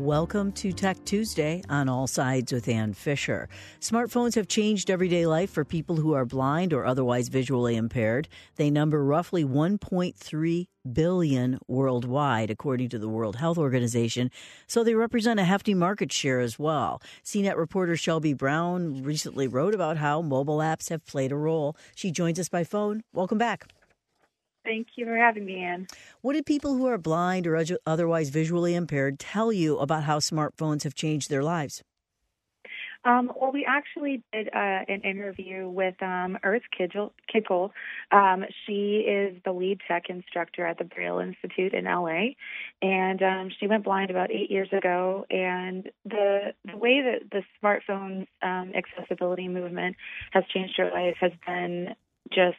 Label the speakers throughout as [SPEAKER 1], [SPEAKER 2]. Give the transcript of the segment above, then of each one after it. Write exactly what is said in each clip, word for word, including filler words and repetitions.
[SPEAKER 1] Welcome to Tech Tuesday on All Sides with Ann Fisher. Smartphones have changed everyday life for people who are blind or otherwise visually impaired. They number roughly one point three billion worldwide, according to the World Health Organization, so they represent a hefty market share as well. C net reporter Shelby Brown recently wrote about how mobile apps have played a role. She joins us by phone. Welcome back.
[SPEAKER 2] Thank you for having me, Ann.
[SPEAKER 1] What did people who are blind or otherwise visually impaired tell you about how smartphones have changed their lives?
[SPEAKER 2] Um, well, we actually did uh, an interview with um, Earth Kidgel. Um, she is the lead tech instructor at the Braille Institute in L A, and um, she went blind about eight years ago. And the the way that the smartphones um, accessibility movement has changed her life has been just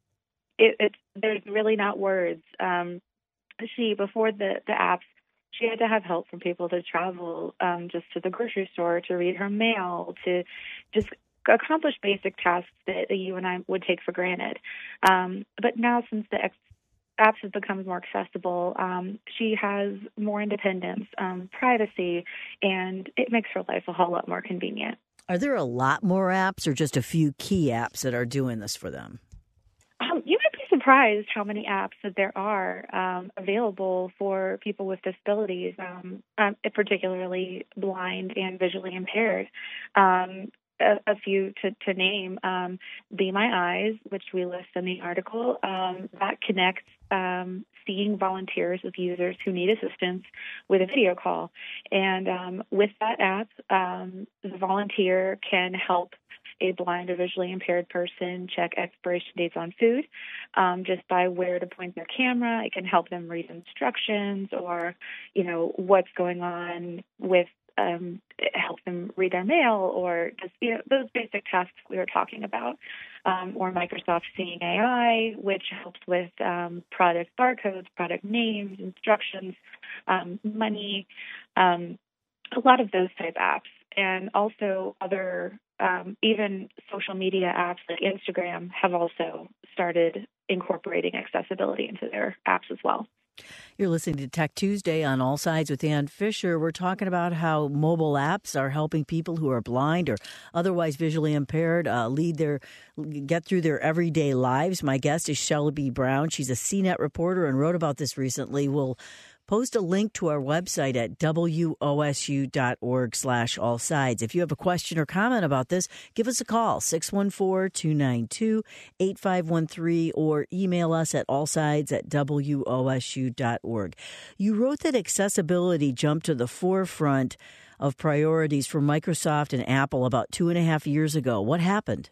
[SPEAKER 2] It, it's there's really not words. Um, she before the, the apps, she had to have help from people to travel um, just to the grocery store, to read her mail, to just accomplish basic tasks that you and I would take for granted. Um, but now, since the ex- apps have become more accessible, um, she has more independence, um, privacy, and it makes her life a whole lot more convenient.
[SPEAKER 1] Are there a lot more apps or just a few key apps that are doing this for them?
[SPEAKER 2] Um, you might be surprised how many apps that there are um, available for people with disabilities, um, um, particularly blind and visually impaired. Um, a, a few to, to name, um, Be My Eyes, which we list in the article, um, that connects um, seeing volunteers with users who need assistance with a video call. And um, with that app, um, the volunteer can help a blind or visually impaired person check expiration dates on food um, just by where to point their camera. It can help them read instructions, or, you know, what's going on with, um, help them read their mail, or just, you know, those basic tasks we were talking about. Um, or Microsoft Seeing A I, which helps with um, product barcodes, product names, instructions, um, money, um, a lot of those type apps. And also other, um, even social media apps like Instagram have also started incorporating accessibility into their apps as well.
[SPEAKER 1] You're listening to Tech Tuesday on All Sides with Ann Fisher. We're talking about how mobile apps are helping people who are blind or otherwise visually impaired uh, lead their get through their everyday lives. My guest is Shelby Brown. She's a C net reporter and wrote about this recently. We'll post a link to our website at W O S U dot org slash all sides. If you have a question or comment about this, give us a call, six one four, two nine two, eight five one three, or email us at allsides at W O S U dot org. You wrote that accessibility jumped to the forefront of priorities for Microsoft and Apple about two and a half years ago. What happened?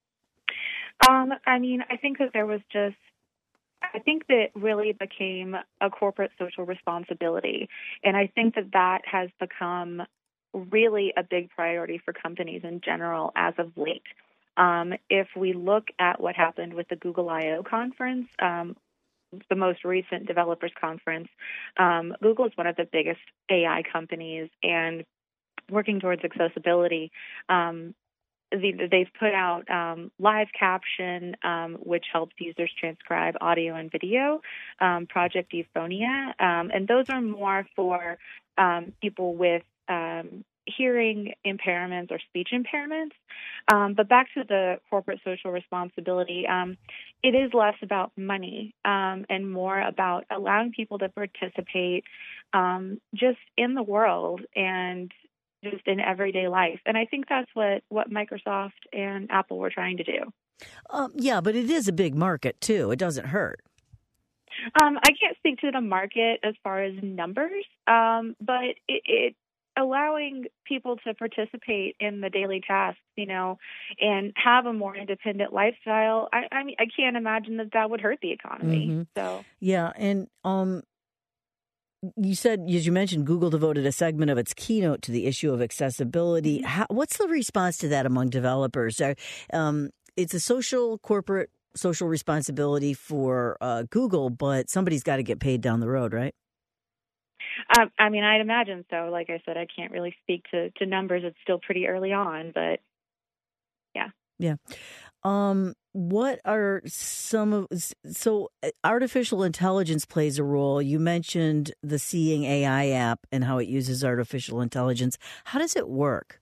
[SPEAKER 2] Um, I mean, I think that there was just I think that really became a corporate social responsibility. And I think that that has become really a big priority for companies in general as of late. Um, if we look at what happened with the Google I O conference, um, the most recent developers conference, um, Google is one of the biggest A I companies, and working towards accessibility, um, they've put out um, live caption, um, which helps users transcribe audio and video, um, Project Euphonia, um, and those are more for um, people with um, hearing impairments or speech impairments. Um, but back to the corporate social responsibility, um, it is less about money um, and more about allowing people to participate um, just in the world and just in everyday life. And I think that's what, what Microsoft and Apple were trying to do.
[SPEAKER 1] Um, yeah, but it is a big market, too. It doesn't hurt.
[SPEAKER 2] Um, I can't speak to the market as far as numbers, um, but it, it allowing people to participate in the daily tasks, you know, and have a more independent lifestyle, I, I mean, I can't imagine that that would hurt the economy.
[SPEAKER 1] Mm-hmm.
[SPEAKER 2] So
[SPEAKER 1] yeah, and um, you said, as you mentioned, Google devoted a segment of its keynote to the issue of accessibility.
[SPEAKER 2] Mm-hmm.
[SPEAKER 1] How, what's the response to that among developers? Are, um, it's a social, corporate, social responsibility for uh, Google, but somebody's got to get paid down the road, right?
[SPEAKER 2] Um, I mean, I'd imagine so. Like I said, I can't really speak to, to numbers. It's still pretty early on, but yeah.
[SPEAKER 1] Yeah. Um, What are some of so artificial intelligence plays a role? You mentioned the Seeing A I app and how it uses artificial intelligence. How does it work?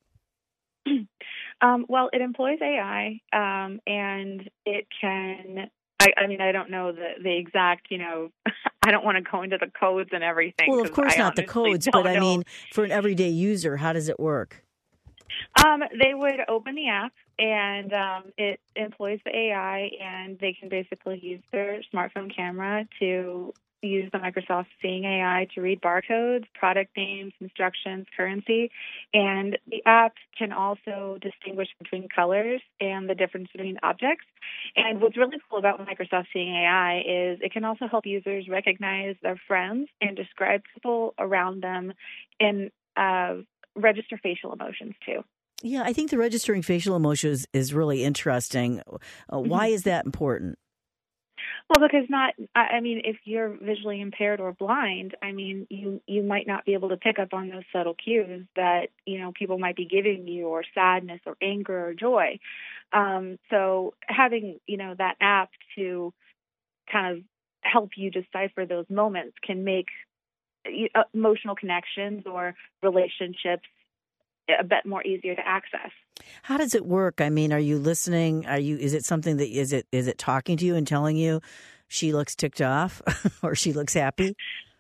[SPEAKER 2] Um, well, it employs A I, um, and it can. I, I mean, I don't know the the exact. You know, I don't want to go into the codes and everything.
[SPEAKER 1] Well, of course
[SPEAKER 2] I
[SPEAKER 1] not the codes, but I
[SPEAKER 2] know.
[SPEAKER 1] mean, for an everyday user, how does it work?
[SPEAKER 2] Um, they would open the app, and um, it employs the A I, and they can basically use their smartphone camera to use the Microsoft Seeing A I to read barcodes, product names, instructions, currency, and the app can also distinguish between colors and the difference between objects. And what's really cool about Microsoft Seeing A I is it can also help users recognize their friends and describe people around them and uh, register facial emotions too.
[SPEAKER 1] Yeah, I think the registering facial emotions is really interesting. Uh, why is that important?
[SPEAKER 2] Well, because not, I mean, if you're visually impaired or blind, I mean, you, you might not be able to pick up on those subtle cues that, you know, people might be giving you, or sadness or anger or joy. Um, so having, you know, that app to kind of help you decipher those moments can make emotional connections or relationships a bit more easier to access.
[SPEAKER 1] How does it work? I mean, are you listening? Are you? Is it something that is it? Is it talking to you and telling you she looks ticked off or she looks happy?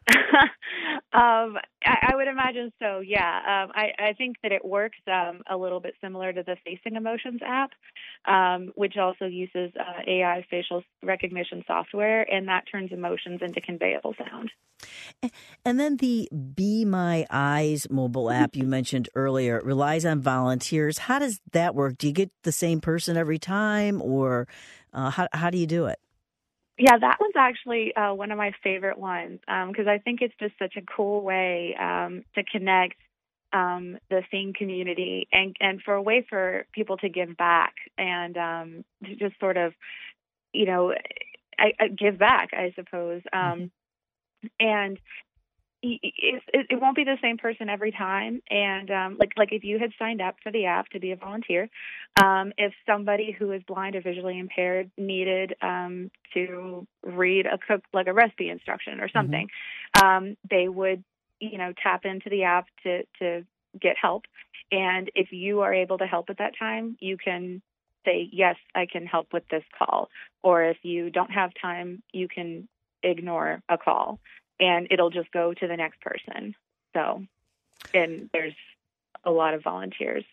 [SPEAKER 2] um, I, I would imagine so. Yeah, um, I, I think that it works um, a little bit similar to the Facing Emotions app, um, which also uses uh, A I facial recognition software, and that turns emotions into conveyable sound.
[SPEAKER 1] And then the Be My Eyes mobile app you mentioned earlier, it relies on volunteers. How does that work? Do you get the same person every time, or uh, how how do you do it?
[SPEAKER 2] Yeah, that one's actually uh, one of my favorite ones because um, I think it's just such a cool way um, to connect um, the seeing community and, and for a way for people to give back and um, to just sort of, you know, I, I give back, I suppose. Um, mm-hmm. And it, it, it won't be the same person every time. And um, like like if you had signed up for the app to be a volunteer, um, if somebody who is blind or visually impaired needed um, to read a cook like a recipe instruction or something, mm-hmm. um, they would you know tap into the app to to get help. And if you are able to help at that time, you can say, yes, I can help with this call. Or if you don't have time, you can ignore a call and it'll just go to the next person. So, and there's a lot of volunteers.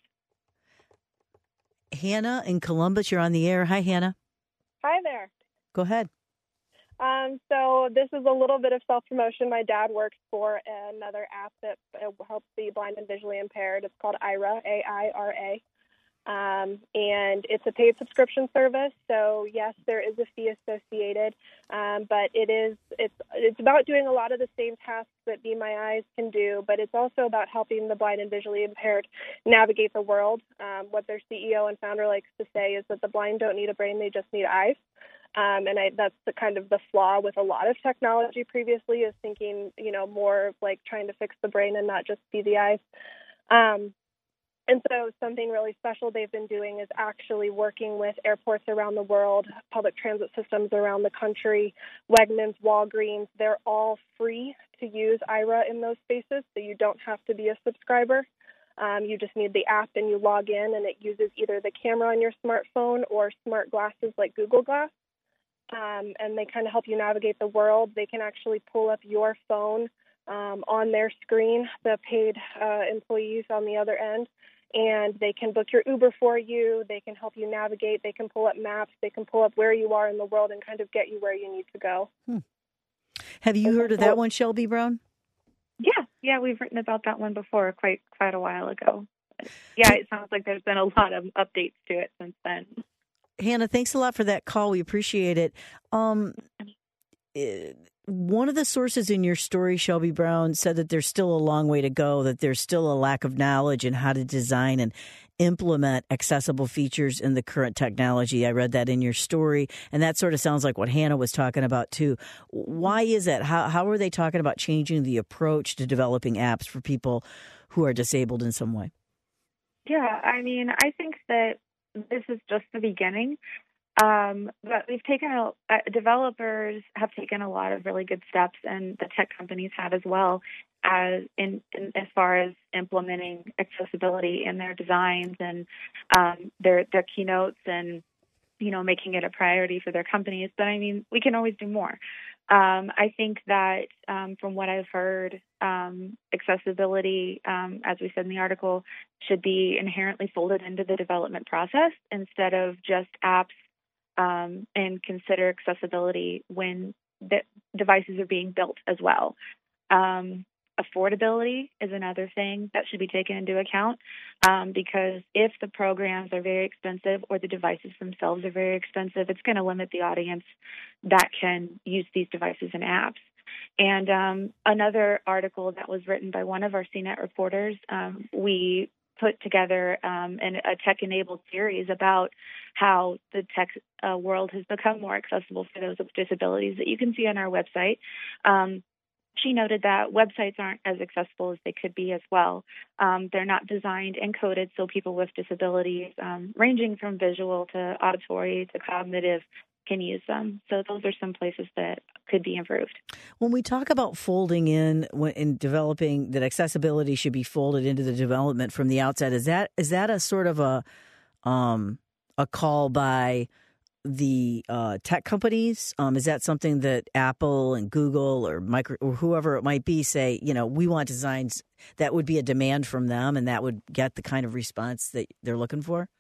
[SPEAKER 1] Hannah in Columbus, you're on the air. Hi, Hannah.
[SPEAKER 3] Hi there.
[SPEAKER 1] Go ahead.
[SPEAKER 3] Um, so this is a little bit of self-promotion. My dad works for another app that helps the blind and visually impaired. It's called Aira, A I R A. Um, and it's a paid subscription service. So yes, there is a fee associated, um, but it is it's it's about doing a lot of the same tasks that Be My Eyes can do, but it's also about helping the blind and visually impaired navigate the world. Um, what their C E O and founder likes to say is that the blind don't need a brain; they just need eyes. Um, and I, that's the kind of the flaw with a lot of technology previously, is thinking, you know, more like trying to fix the brain and not just see the eyes. Um, And so something really special they've been doing is actually working with airports around the world, public transit systems around the country, Wegmans, Walgreens. They're all free to use Aira in those spaces, so you don't have to be a subscriber. Um, you just need the app and you log in, and it uses either the camera on your smartphone or smart glasses like Google Glass. Um, and they kind of help you navigate the world. They can actually pull up your phone um, on their screen, the paid uh, employees on the other end. And they can book your Uber for you. They can help you navigate. They can pull up maps. They can pull up where you are in the world and kind of get you where you need to go.
[SPEAKER 1] Hmm. Have you and heard of that one, Shelby Brown?
[SPEAKER 2] Yeah, yeah, we've written about that one before, quite quite a while ago. Yeah, it sounds like there's been a lot of updates to it since then.
[SPEAKER 1] Hannah, thanks a lot for that call. We appreciate it. Um, it One of the sources in your story, Shelby Brown, said that there's still a long way to go, that there's still a lack of knowledge in how to design and implement accessible features in the current technology. I read that in your story, and that sort of sounds like what Hannah was talking about, too. Why is that? How, how are they talking about changing the approach to developing apps for people who are disabled in some way?
[SPEAKER 2] Yeah, I mean, I think that this is just the beginning. Um, but we've taken a, uh, developers have taken a lot of really good steps, and the tech companies have as well, as in, in as far as implementing accessibility in their designs and um, their their keynotes, and you know, making it a priority for their companies. But I mean, we can always do more. Um, I think that um, from what I've heard, um, accessibility, um, as we said in the article, should be inherently folded into the development process instead of just apps, um, and consider accessibility when the devices are being built as well. Um, affordability is another thing that should be taken into account, um, because if the programs are very expensive or the devices themselves are very expensive, it's going to limit the audience that can use these devices and apps. And um, another article that was written by one of our C net reporters, um, we put together um, an, a tech-enabled series about how the tech uh, world has become more accessible for those with disabilities that you can see on our website. Um, She noted that websites aren't as accessible as they could be as well. Um, they're not designed and coded so people with disabilities, um, ranging from visual to auditory to cognitive, can use them. So those are some places that could be improved.
[SPEAKER 1] When we talk about folding in when in developing, that accessibility should be folded into the development from the outset, is that is that a sort of a um, a call by the uh, tech companies? Um, is that something that Apple and Google or micro or whoever it might be say, you know, we want designs, that would be a demand from them and that would get the kind of response that they're looking for?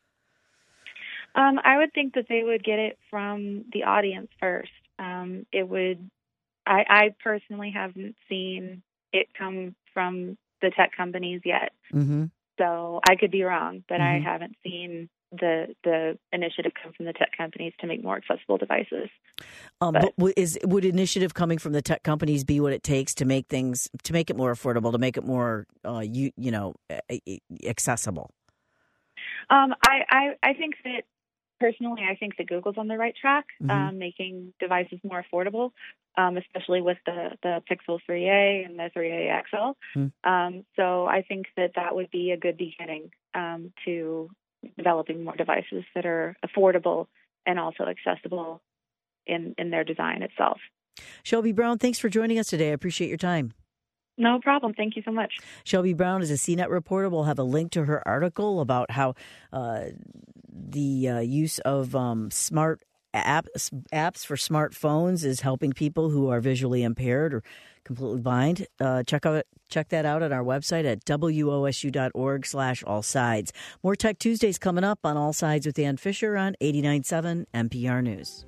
[SPEAKER 2] Um, I would think that they would get it from the audience first. Um, it would, I, I personally haven't seen it come from the tech companies yet.
[SPEAKER 1] Mm-hmm.
[SPEAKER 2] So I could be wrong, but
[SPEAKER 1] Mm-hmm.
[SPEAKER 2] I haven't seen the the initiative come from the tech companies to make more accessible devices.
[SPEAKER 1] Um,
[SPEAKER 2] but,
[SPEAKER 1] but is would initiative coming from the tech companies be what it takes to make things, to make it more affordable, to make it more uh, you you know accessible?
[SPEAKER 2] Um, I, I I think that personally, I think that Google's on the right track,
[SPEAKER 1] Mm-hmm.
[SPEAKER 2] um, making devices more affordable, um, especially with the the Pixel three A and the three A X L.
[SPEAKER 1] Mm-hmm.
[SPEAKER 2] Um, so I think that that would be a good beginning um, to developing more devices that are affordable and also accessible in, in their design itself.
[SPEAKER 1] Shelby Brown, thanks for joining us today. I appreciate your time.
[SPEAKER 2] No problem. Thank you so much.
[SPEAKER 1] Shelby Brown is a C net reporter. We'll have a link to her article about how uh, the uh, use of um, smart apps, apps for smartphones is helping people who are visually impaired or completely blind. Uh, check out check that out at our website at W O S U dot org slash all sides. More Tech Tuesdays coming up on All Sides with Ann Fisher on eighty-nine point seven N P R News.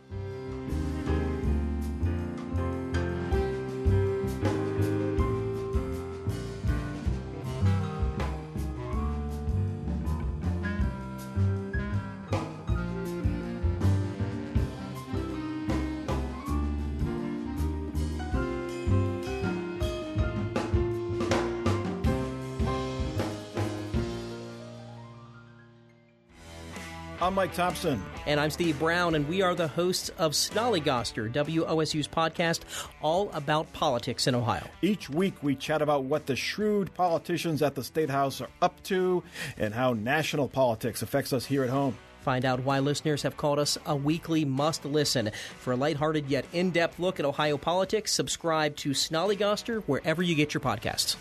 [SPEAKER 4] I'm Mike Thompson.
[SPEAKER 5] And I'm Steve Brown, and we are the hosts of Snollygoster, W O S U's podcast, all about politics in Ohio.
[SPEAKER 4] Each week we chat about what the shrewd politicians at the State House are up to and how national politics affects us here at home.
[SPEAKER 5] Find out why listeners have called us a weekly must-listen. For a lighthearted yet in-depth look at Ohio politics, subscribe to Snollygoster wherever you get your podcasts.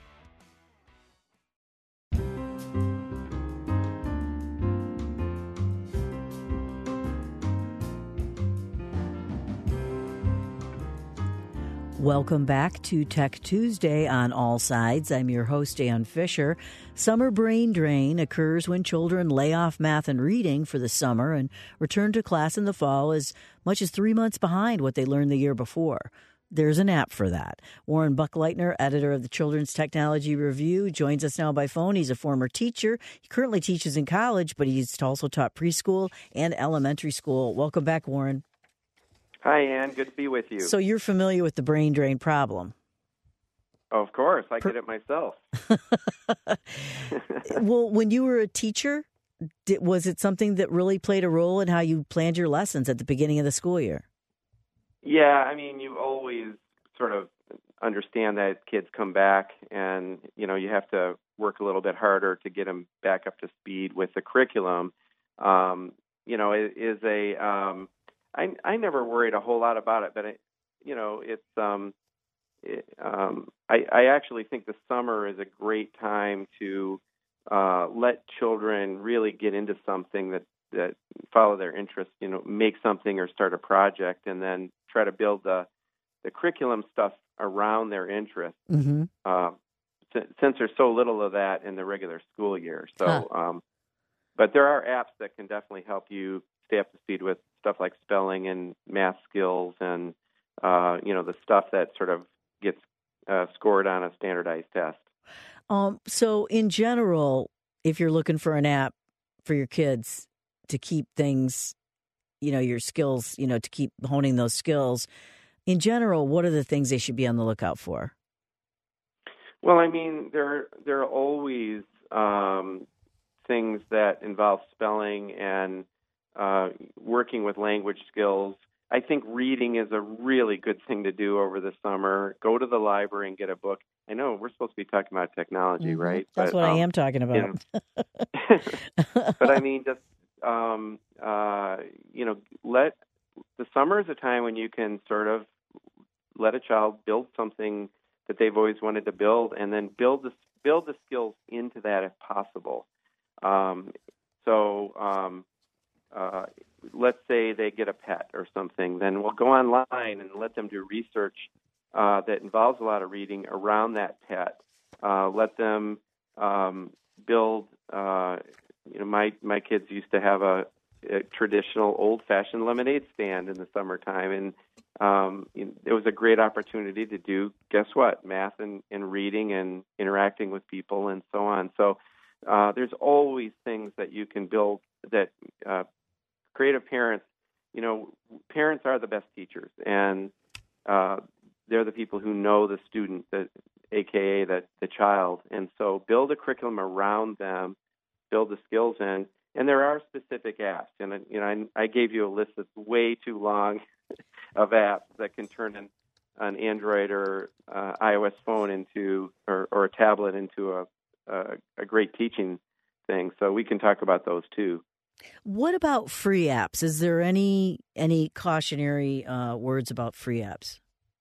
[SPEAKER 1] Welcome back to Tech Tuesday on All Sides. I'm your host, Ann Fisher. Summer brain drain occurs when children lay off math and reading for the summer and return to class in the fall as much as three months behind what they learned the year before. There's an app for that. Warren Buckleitner, editor of the Children's Technology Review, joins us now by phone. He's a former teacher. He currently teaches in college, but he's also taught preschool and elementary school. Welcome back, Warren.
[SPEAKER 6] Hi, Ann. Good to be with you.
[SPEAKER 1] So you're familiar with the brain drain problem?
[SPEAKER 6] Oh, of course. I per- get it myself.
[SPEAKER 1] Well, when you were a teacher, did, was it something that really played a role in how you planned your lessons at the beginning of the school year?
[SPEAKER 6] Yeah, I mean, you always sort of understand that kids come back and, you know, you have to work a little bit harder to get them back up to speed with the curriculum. Um, you know, is, is a, um, I, I never worried a whole lot about it, but, it, you know, it's, um, it, um, I, I actually think the summer is a great time to uh, let children really get into something that, that follow their interest, you know, make something or start a project, and then try to build the, the curriculum stuff around their interests.
[SPEAKER 1] Mm-hmm.
[SPEAKER 6] Uh, since, since there's so little of that in the regular school year. So,
[SPEAKER 1] huh.
[SPEAKER 6] um, but there are apps that can definitely help you stay up to speed with stuff like spelling and math skills, and uh, you know, the stuff that sort of gets uh, scored on a standardized test.
[SPEAKER 1] Um, so in general, if you're looking for an app for your kids to keep things, you know, your skills, you know, to keep honing those skills, in general, what are the things they should be on the lookout for?
[SPEAKER 6] Well, I mean, there there are always um, things that involve spelling and uh, working with language skills. I think reading is a really good thing to do over the summer. Go to the library and get a book. I know we're supposed to be talking about technology,
[SPEAKER 1] Mm-hmm.
[SPEAKER 6] right?
[SPEAKER 1] That's
[SPEAKER 6] but,
[SPEAKER 1] what
[SPEAKER 6] um,
[SPEAKER 1] I am talking about.
[SPEAKER 6] You know, but I mean, just um, uh, you know, let the summer is a time when you can sort of let a child build something that they've always wanted to build, and then build the build the skills into that if possible. Um, so. Um, Uh, let's say they get a pet or something, then we'll go online and let them do research uh, that involves a lot of reading around that pet. Uh, let them um, build. Uh, you know, my my kids used to have a, a traditional old-fashioned lemonade stand in the summertime, and um, you know, it was a great opportunity to do. Guess what? Math and, and reading and interacting with people and so on. So uh, there's always things that you can build that. Uh, Creative parents, you know, parents are the best teachers, and uh, they're the people who know the student, the, A K A the, the child. And so build a curriculum around them, build the skills in, and there are specific apps. And, you know, I, I gave you a list that's way too long of apps that can turn an, an Android or uh, iOS phone into, or, or a tablet into a, a, a great teaching thing. So we can talk about those too.
[SPEAKER 1] What about free apps? Is there any any cautionary uh, words about free apps?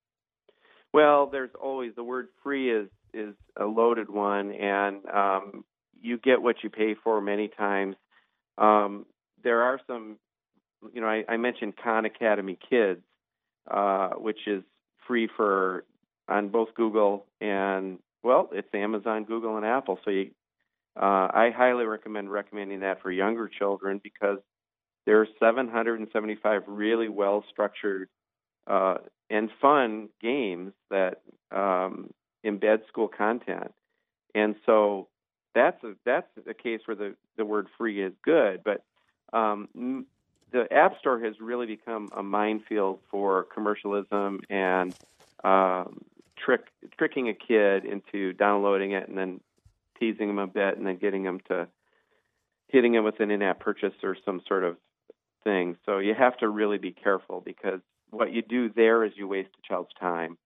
[SPEAKER 6] Well, there's always the word free is is a loaded one, and um, you get what you pay for many times. Um, there are some, you know, I, I mentioned Khan Academy Kids, uh, which is free for on both Google and, well, it's Amazon, Google, and Apple. So you Uh, I highly recommend recommending that for younger children because there are seven hundred seventy-five really well-structured uh, and fun games that um, embed school content. And so that's a, that's a case where the, the word free is good. But um, the App Store has really become a minefield for commercialism and um, trick tricking a kid into downloading it and then teasing them a bit and then getting them to hitting them with an in-app purchase or some sort of thing. So you have to really be careful because what you do there is you waste a child's time.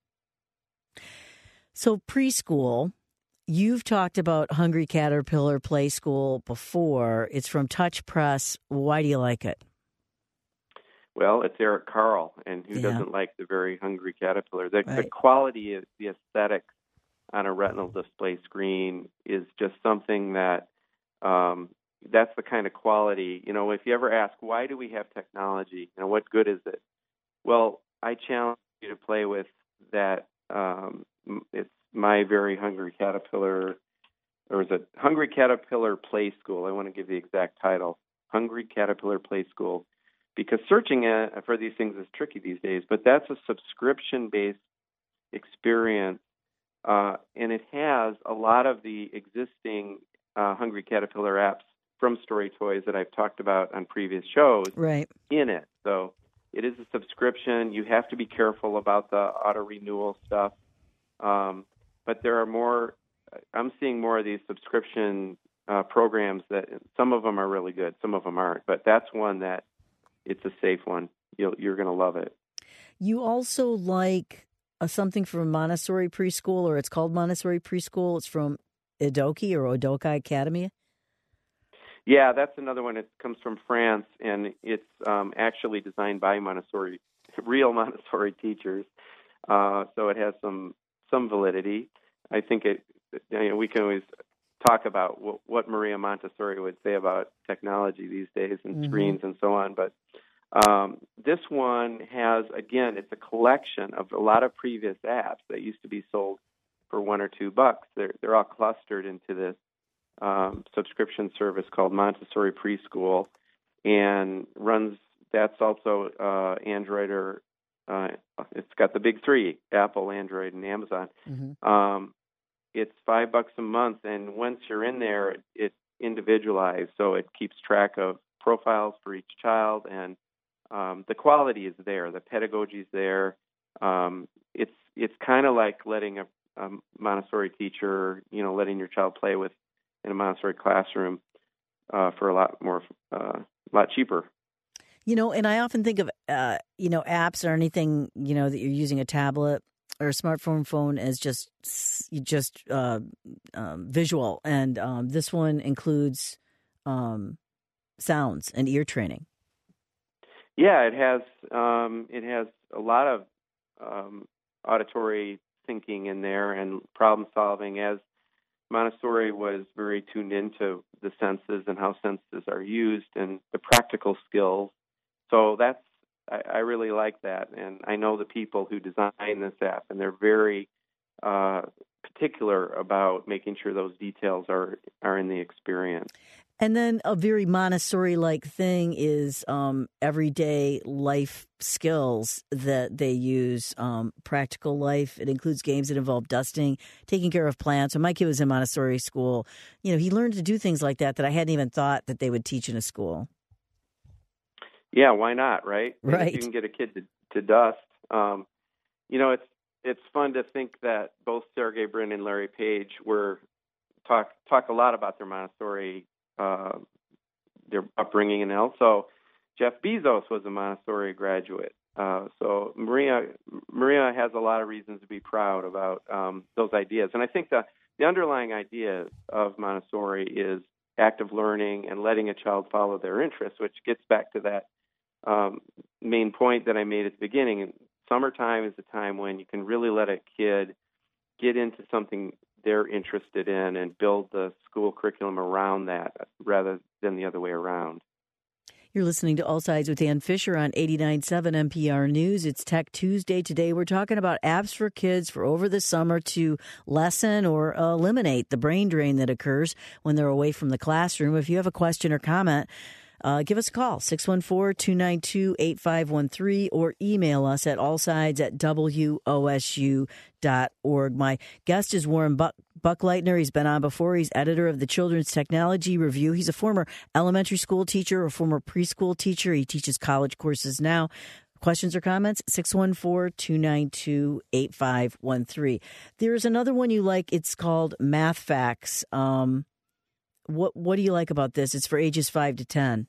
[SPEAKER 1] So preschool, you've talked about Hungry Caterpillar Play School before. It's from Touch Press. Why do you like it?
[SPEAKER 6] Well, it's Eric Carle, and who
[SPEAKER 1] Yeah.
[SPEAKER 6] doesn't like the very hungry caterpillar? The,
[SPEAKER 1] Right.
[SPEAKER 6] the quality of the aesthetics on a retinal display screen is just something that um, that's the kind of quality. You know, if you ever ask, why do we have technology? You know, what good is it? Well, I challenge you to play with that. Um, it's My Very Hungry Caterpillar, or is it Hungry Caterpillar Play School? I want to give the exact title, Hungry Caterpillar Play School, because searching for these things is tricky these days, but that's a subscription-based experience. Uh, and it has a lot of the existing uh, Hungry Caterpillar apps from Story Toys that I've talked about on previous shows
[SPEAKER 1] right.
[SPEAKER 6] in it. So it is a subscription. You have to be careful about the auto renewal stuff. Um, but there are more, I'm seeing more of these subscription uh, programs that some of them are really good, some of them aren't. But that's one that it's a safe one. You'll, you're going to love it.
[SPEAKER 1] You also like Uh, something from Montessori Preschool, or it's called Montessori Preschool. It's from Edoki or Odoka Academy.
[SPEAKER 6] Yeah, that's another one. It comes from France, and it's um, actually designed by Montessori, real Montessori teachers. Uh, so it has some some validity. I think it. You know, we can always talk about what, what Maria Montessori would say about technology these days and mm-hmm. screens and so on. But um, this one has, again, it's a collection of a lot of previous apps that used to be sold for one or two bucks. They're they're all clustered into this um, subscription service called Montessori Preschool, and runs. That's also uh, Android or uh, it's got the big three: Apple, Android, and Amazon. Mm-hmm. Um, it's five bucks a month, and once you're in there, it's individualized, so it keeps track of profiles for each child, and um, the quality is there. The pedagogy is there. Um, it's it's kind of like letting a, a Montessori teacher, you know, letting your child play with in a Montessori classroom uh, for a lot more, uh, a lot cheaper.
[SPEAKER 1] You know, and I often think of, uh, you know, apps or anything, you know, that you're using a tablet or a smartphone phone as just just uh, um, visual. And um, this one includes um, sounds and ear training.
[SPEAKER 6] Yeah, it has um, it has a lot of um, auditory thinking in there and problem solving, as Montessori was very tuned into the senses and how senses are used and the practical skills. So that's I, I really like that, and I know the people who design this app, and they're very uh, particular about making sure those details are are in the experience.
[SPEAKER 1] And then a very Montessori-like thing is um, everyday life skills that they use, um, practical life. It includes games that involve dusting, taking care of plants. When my kid was in Montessori school, you know, he learned to do things like that that I hadn't even thought that they would teach in a school.
[SPEAKER 6] Yeah, why not, right?
[SPEAKER 1] Right.
[SPEAKER 6] If you can get a kid to, to dust. Um, you know, it's it's fun to think that both Sergey Brin and Larry Page were talk talk a lot about their Montessori Uh, their upbringing, and also Jeff Bezos was a Montessori graduate. Uh, so Maria Maria has a lot of reasons to be proud about um, those ideas. And I think the, the underlying idea of Montessori is active learning and letting a child follow their interests, which gets back to that um, main point that I made at the beginning. Summertime is a time when you can really let a kid get into something they're interested in and build the school curriculum around that rather than the other way around.
[SPEAKER 1] You're listening to All Sides with Ann Fisher on eighty-nine point seven N P R News. It's Tech Tuesday. Today we're talking about apps for kids for over the summer to lessen or eliminate the brain drain that occurs when they're away from the classroom. If you have a question or comment, Uh, give us a call, six one four, two nine two, eight five one three, or email us at allsides at W O S U dot org. My guest is Warren Buck, Buckleitner. He's been on before. He's editor of the Children's Technology Review. He's a former elementary school teacher, a former preschool teacher. He teaches college courses now. Questions or comments? six one four, two nine two, eight five one three. There's another one you like. It's called Math Facts. Um, What what do you like about this? It's for ages five to ten.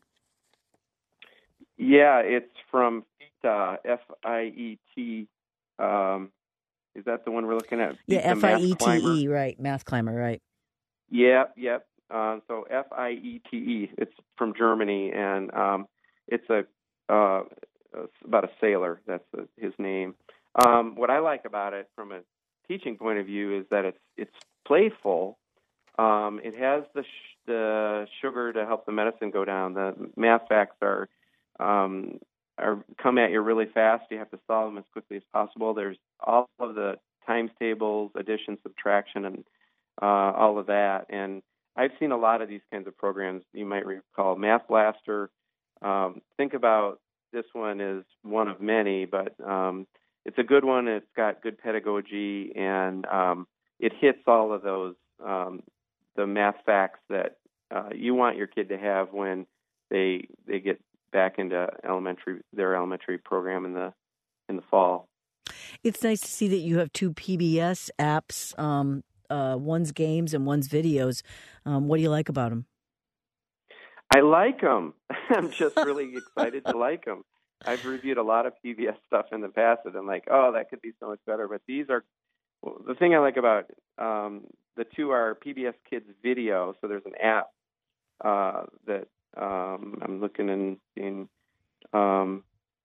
[SPEAKER 6] Yeah, it's from FIET, F I E T. Um, is that the one we're looking at?
[SPEAKER 1] Yeah, F I E T E, right. Math Climber, right.
[SPEAKER 6] Yep, yep. Uh, so F I E T E. It's from Germany, and um, it's a uh, about a sailor. That's the, his name. Um, what I like about it from a teaching point of view is that it's it's playful. Um, it has the sh- the sugar to help the medicine go down. The math facts are um, are come at you really fast. You have to solve them as quickly as possible. There's all of the times tables, addition, subtraction, and uh, all of that. And I've seen a lot of these kinds of programs. You might recall Math Blaster. Um, think about this one as one of many, but um, it's a good one. It's got good pedagogy, and um, it hits all of those um, the math facts that uh, you want your kid to have when they they get back into elementary their elementary program in the in the fall.
[SPEAKER 1] It's nice to see that you have two P B S apps. Um, uh, one's games and one's videos. Um, what do you like about them?
[SPEAKER 6] I like them. I'm just really excited to like them. I've reviewed a lot of P B S stuff in the past, and I'm like, oh, that could be so much better. But these are well, the thing I like about um, the two are P B S Kids Video. So there's an app uh, that um, I'm looking and seeing um,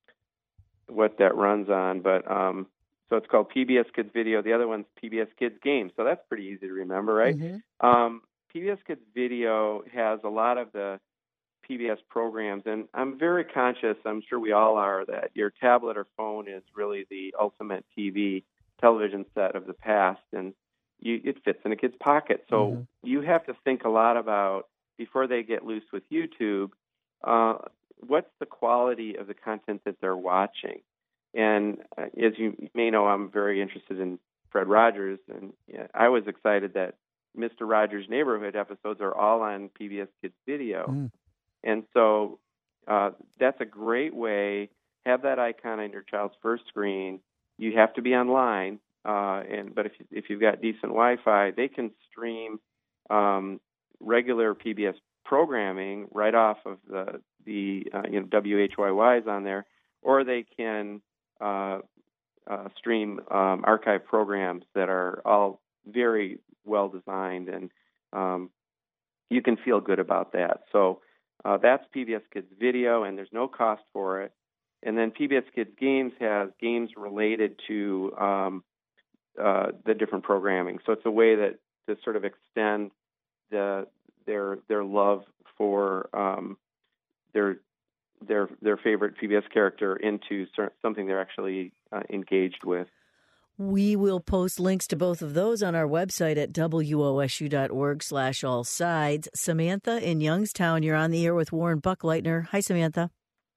[SPEAKER 6] what that runs on, but um, so it's called P B S Kids Video. The other one's P B S Kids Games, so that's pretty easy to remember, right?
[SPEAKER 1] Mm-hmm.
[SPEAKER 6] Um, P B S Kids Video has a lot of the P B S programs, and I'm very conscious, I'm sure we all are, that your tablet or phone is really the ultimate T V, television set of the past, and you, it fits in a kid's pocket. So
[SPEAKER 1] Mm-hmm.
[SPEAKER 6] you have to think a lot about, before they get loose with YouTube, uh, what's the quality of the content that they're watching? And uh, as you may know, I'm very interested in Fred Rogers, and yeah, I was excited that Mister Rogers' Neighborhood episodes are all on P B S Kids Video.
[SPEAKER 1] Mm.
[SPEAKER 6] And so uh, that's a great way. Have that icon on your child's first screen. You have to be online, uh, and but if if you've got decent Wi-Fi, they can stream um, regular P B S programming right off of the the uh, you know W H Y Y is on there, or they can uh, uh, stream um, archive programs that are all very well designed, and um, you can feel good about that. So uh, that's P B S Kids Video, and there's no cost for it. And then P B S Kids Games has games related to um, uh, the different programming. So it's a way that to sort of extend the their their love for um, their their their favorite P B S character into something they're actually uh, engaged with.
[SPEAKER 1] We will post links to both of those on our website at W O S U dot org slash all sides. Samantha in Youngstown, you're on the air with Warren Buckleitner. Hi, Samantha.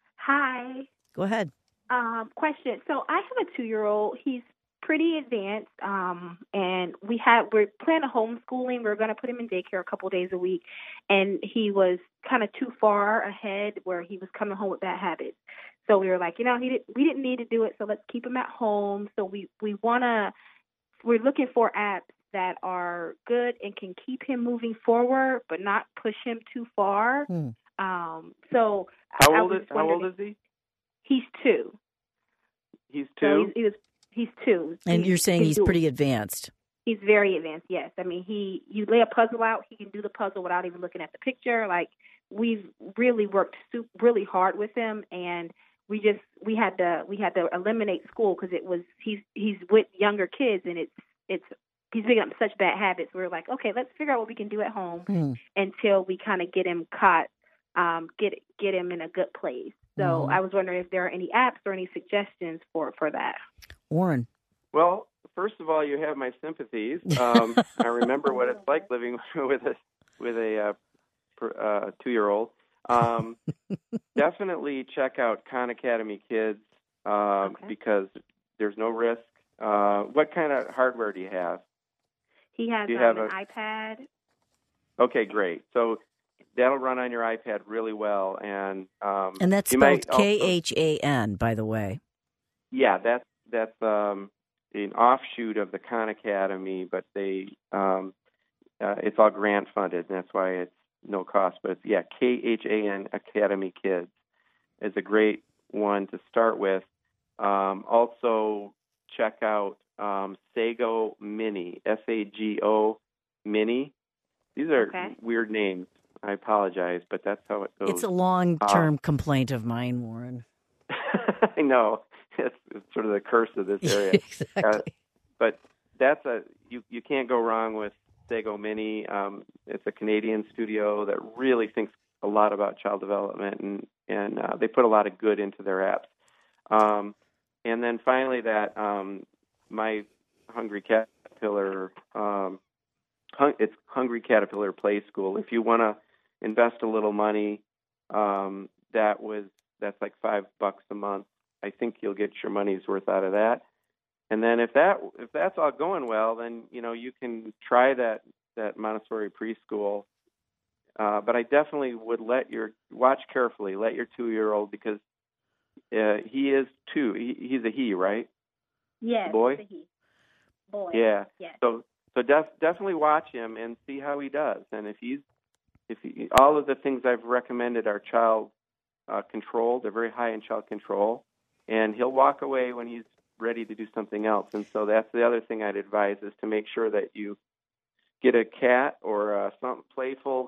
[SPEAKER 7] Hi.
[SPEAKER 1] Go ahead.
[SPEAKER 7] Um, question. So I have a two-year-old. He's pretty advanced, um, and we have we're planning homeschooling. We're going to put him in daycare a couple of days a week, and he was kind of too far ahead where he was coming home with bad habits. So we were like, you know, he did, we didn't need to do it, so let's keep him at home. So we, we want to, we're looking for apps that are good and can keep him moving forward, but not push him too far.
[SPEAKER 1] Hmm.
[SPEAKER 7] Um, so
[SPEAKER 6] how
[SPEAKER 7] I
[SPEAKER 6] old
[SPEAKER 7] was
[SPEAKER 6] is how old is he?
[SPEAKER 7] He's two.
[SPEAKER 6] He's two.
[SPEAKER 7] So he's, he was, he's two.
[SPEAKER 1] And
[SPEAKER 7] he,
[SPEAKER 1] you're saying he's pretty advanced.
[SPEAKER 7] He's very advanced. Yes. I mean, he you lay a puzzle out, he can do the puzzle without even looking at the picture. Like, we've really worked super, really hard with him, and we just we had to we had to eliminate school because it was he's he's with younger kids, and it's it's he's picking up such bad habits. We were like, okay, let's figure out what we can do at home
[SPEAKER 1] Hmm.
[SPEAKER 7] until we kind of get him caught, um, get get him in a good place. So
[SPEAKER 1] Mm-hmm.
[SPEAKER 7] I was wondering if there are any apps or any suggestions for for that.
[SPEAKER 1] Warren.
[SPEAKER 6] Well, first of all, you have my sympathies. Um, I remember what it's like living with a with a uh, uh, two-year-old. Um, definitely check out Khan Academy Kids uh,
[SPEAKER 7] Okay.
[SPEAKER 6] because there's no risk. Uh, what kind of hardware do you have?
[SPEAKER 7] He has
[SPEAKER 6] Do you
[SPEAKER 7] um,
[SPEAKER 6] have
[SPEAKER 7] an
[SPEAKER 6] a-
[SPEAKER 7] iPad.
[SPEAKER 6] Okay, great. So that'll run on your iPad really well, and um,
[SPEAKER 1] And that's
[SPEAKER 6] you
[SPEAKER 1] spelled
[SPEAKER 6] might also-
[SPEAKER 1] K H A N, by the way.
[SPEAKER 6] Yeah, that's that's um, an offshoot of the Khan Academy, but they um, uh, it's all grant funded, and that's why it's no cost. But it's, yeah, K H A N Academy Kids is a great one to start with. Um, also, check out um, Sago Mini, S A G O Mini. These are
[SPEAKER 7] Okay.
[SPEAKER 6] weird names. I apologize, but that's how it goes.
[SPEAKER 1] It's a long-term
[SPEAKER 6] Uh,
[SPEAKER 1] complaint of mine, Warren.
[SPEAKER 6] I know. It's, it's sort of the curse of this area.
[SPEAKER 1] Exactly.
[SPEAKER 6] Uh, but that's a you you can't go wrong with Sago Mini. Um, it's a Canadian studio that really thinks a lot about child development, and and uh, they put a lot of good into their apps. Um, and then finally, that um, my Hungry Caterpillar, um, hung, it's Hungry Caterpillar Play School. If you want to invest a little money, um, that was that's like five bucks a month. I think you'll get your money's worth out of that. And then if that if that's all going well, then you know you can try that that Montessori preschool. Uh, but I definitely would let your watch carefully. Let your two-year-old, because uh, he is two. He, he's a he, right?
[SPEAKER 7] Yes.
[SPEAKER 6] Boy?
[SPEAKER 7] it's a he. Boy.
[SPEAKER 6] Yeah.
[SPEAKER 7] Yes.
[SPEAKER 6] So so def- definitely watch him and see how he does. And if he's if he, all of the things I've recommended are child uh, controlled, they're very high in child control, and he'll walk away when he's ready to do something else. And so that's the other thing I'd advise, is to make sure that you get a cat or uh, something playful that's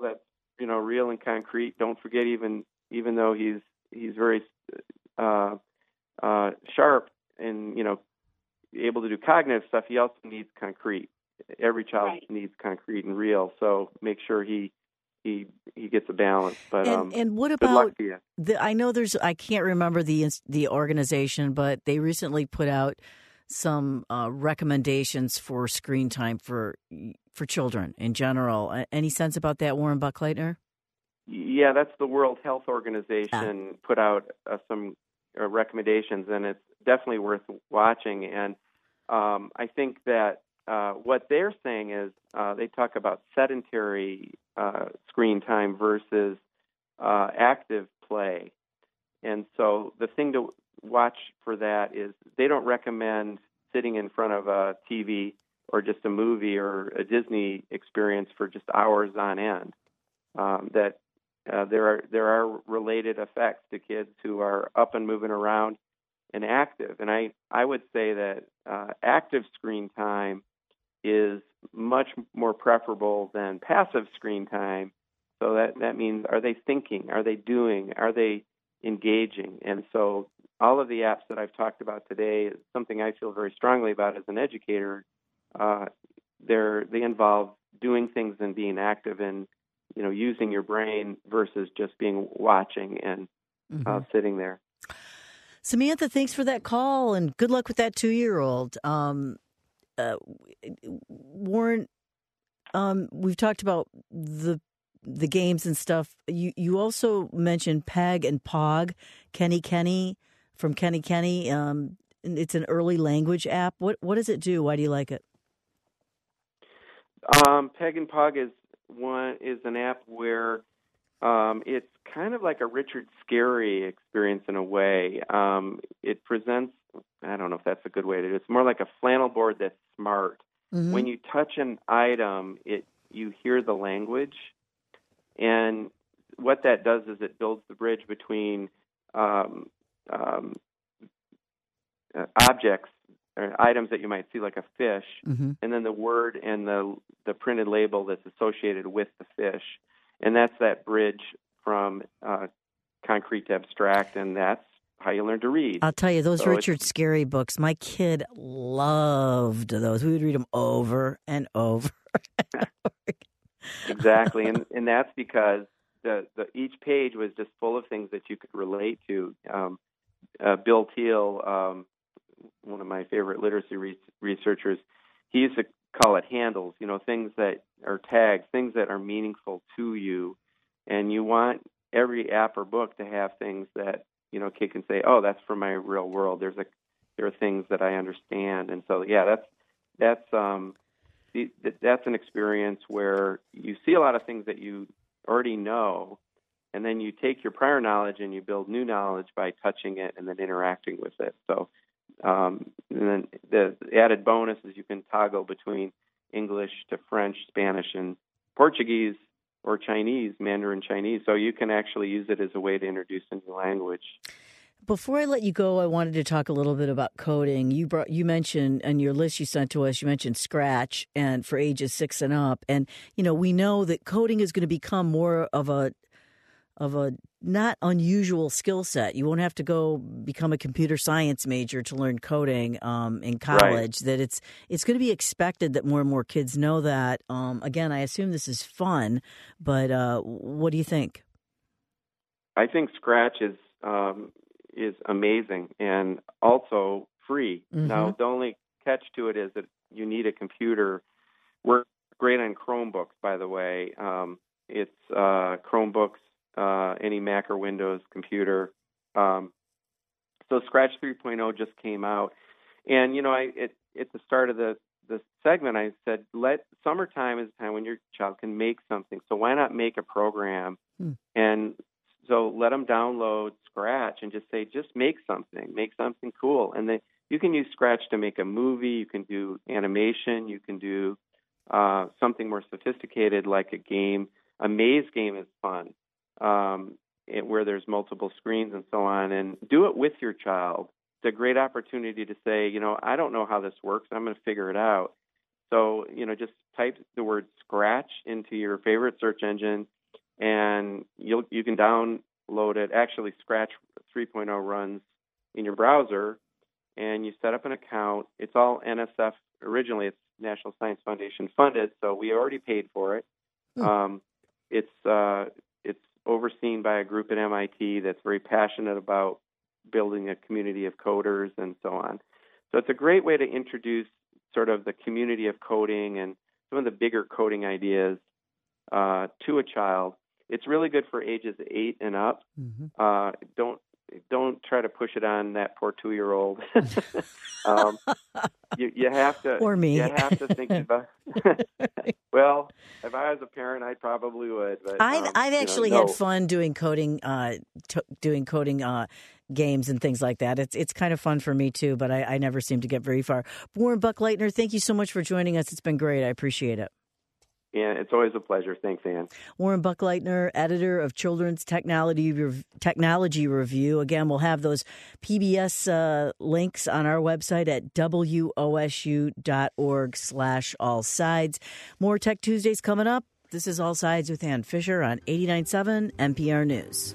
[SPEAKER 6] you know, real and concrete. Don't forget, even even though he's he's very uh, uh, sharp and, you know, able to do cognitive stuff, he also needs concrete. Every child
[SPEAKER 2] Right.
[SPEAKER 6] needs concrete and real, so make sure he he he gets a balance. But
[SPEAKER 1] And
[SPEAKER 6] um,
[SPEAKER 1] and what
[SPEAKER 6] good
[SPEAKER 1] about
[SPEAKER 6] luck to you.
[SPEAKER 1] the? I know there's. I can't remember the ins- the organization, but they recently put out some uh, recommendations for screen time for for children in general. A- Any sense about that, Warren Buckleitner?
[SPEAKER 6] Yeah, that's the World Health Organization ah. put out uh, some uh, recommendations, and it's definitely worth watching. And um, I think that uh, what they're saying is uh, they talk about sedentary uh, screen time versus uh, active play. And so the thing to watch for that is they don't recommend sitting in front of a T V or just a movie or a Disney experience for just hours on end. Um, that uh, there are there are related effects to kids who are up and moving around and active. And I, I would say that uh, active screen time is much more preferable than passive screen time. So that, that means, are they thinking? Are they doing? Are they engaging? And so all of the apps that I've talked about today is something I feel very strongly about as an educator. Uh, they're, they involve doing things and being active and, you know, using your brain versus just being watching and mm-hmm. uh, sitting there.
[SPEAKER 1] Samantha, thanks for that call, and good luck with that two-year-old. Um, uh, Warren, um, we've talked about the the games and stuff. You you also mentioned Peg and Pog, Kenny Kenny from Kenny Kenny. Um, it's an early language app. What what does it do? Why do you like it?
[SPEAKER 6] Um, Peg and Pog is one is an app where um, it's kind of like a Richard Scarry experience in a way. Um, it presents, I don't know if that's a good way to do it. It's more like a flannel board that's smart. Mm-hmm. When you touch an item, it you hear the language. And what that does is it builds the bridge between um, um, uh, objects or items that you might see, like a fish, mm-hmm. and then the word and the the printed label that's associated with the fish. And that's that bridge from uh, concrete to abstract, and that's how you learn to read.
[SPEAKER 1] I'll tell you, those
[SPEAKER 6] so
[SPEAKER 1] Richard Scarry books, my kid loved those. We would read them over and over and over again.
[SPEAKER 6] Exactly, and and that's because the, the each page was just full of things that you could relate to. Um, uh, Bill Thiel, um, one of my favorite literacy re- researchers, he used to call it handles. You know, things that are tags, things that are meaningful to you, and you want every app or book to have things that you know kid can say, "Oh, that's from my real world." There's a there are things that I understand, and so yeah, that's that's. Um, That's an experience where you see a lot of things that you already know, and then you take your prior knowledge and you build new knowledge by touching it and then interacting with it. So, um, and then the added bonus is you can toggle between English to French, Spanish, and Portuguese, or Chinese, Mandarin Chinese. So you can actually use it as a way to introduce a new language.
[SPEAKER 1] Before I let you go, I wanted to talk a little bit about coding. You brought, you mentioned in your list you sent to us, you mentioned Scratch and for ages six and up. And, you know, we know that coding is going to become more of a of a not unusual skill set. You won't have to go become a computer science major to learn coding um, in college. Right. That it's it's going to be expected that more and more kids know that. Um, again, I assume this is fun, but uh, what do you think?
[SPEAKER 6] I think Scratch is um, is amazing and also free. Mm-hmm. Now, the only catch to it is that you need a computer. We're great on Chromebooks, by the way. Um, it's uh, Chromebooks, uh, any Mac or Windows computer. Um, so Scratch three point oh just came out. And, you know, I it, at the start of the, the segment, I said, let summertime is a time when your child can make something. So why not make a program? Hmm. And so let them download Scratch and just say, just make something, make something cool. And then you can use Scratch to make a movie. You can do animation. You can do uh, something more sophisticated like a game. A maze game is fun, um, it, where there's multiple screens and so on. And do it with your child. It's a great opportunity to say, you know, I don't know how this works. I'm going to figure it out. So, you know, just type the word Scratch into your favorite search engine and you you can download it. Actually, Scratch three point oh runs in your browser, and you set up an account. It's all N S F. Originally, it's National Science Foundation funded, so we already paid for it. Hmm. Um, it's uh, it's overseen by a group at M I T that's very passionate about building a community of coders and so on. So it's a great way to introduce sort of the community of coding and some of the bigger coding ideas uh, to a child. It's really good for ages eight and up. Mm-hmm. Uh, don't don't try to push it on that poor two-year-old. um, you, you have to.
[SPEAKER 1] Or me.
[SPEAKER 6] You have to think about. Well, if I was a parent, I probably would. But
[SPEAKER 1] I've
[SPEAKER 6] um,
[SPEAKER 1] I've actually
[SPEAKER 6] you know,
[SPEAKER 1] had
[SPEAKER 6] no.
[SPEAKER 1] fun doing coding, uh, t- doing coding uh, games and things like that. It's it's kind of fun for me too, but I, I never seem to get very far. Warren Buckleitner, thank you so much for joining us. It's been great. I appreciate it.
[SPEAKER 6] Yeah, it's always a pleasure. Thanks, Ann.
[SPEAKER 1] Warren Buckleitner, editor of Children's Technology Rev- Technology Review. Again, we'll have those P B S uh, links on our website at W O S U dot org slash all sides. More Tech Tuesdays coming up. This is All Sides with Ann Fisher on eighty-nine point seven N P R News.